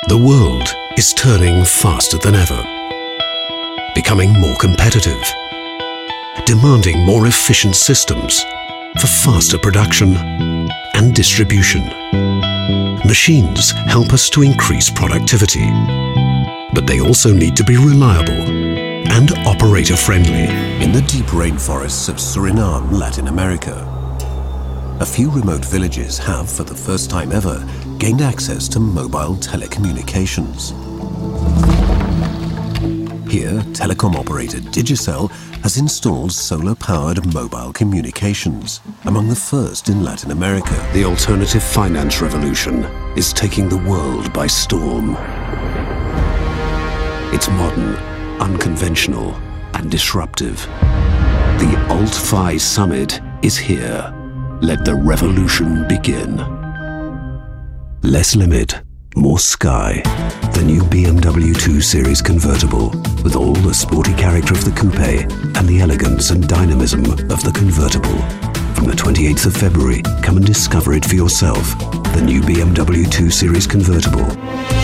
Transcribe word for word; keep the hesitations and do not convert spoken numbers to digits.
The world is turning faster than ever, becoming more competitive, demanding more efficient systems for faster production and distribution. Machines help us to increase productivity, but they also need to be reliable and operator-friendly. In the deep rainforests of Suriname, Latin America, a few remote villages have, for the first time ever, gained access to mobile telecommunications. Here, telecom operator Digicel has installed solar-powered mobile communications, among the first in Latin America. The alternative finance revolution is taking the world by storm. It's modern, unconventional, and disruptive. The AltFi Summit is here. Let the revolution begin. Less limit, more sky. The new B M W two Series convertible, with all the sporty character of the coupe and the elegance and dynamism of the convertible. From the twenty-eighth of February, come and discover it for yourself. The new B M W two Series convertible.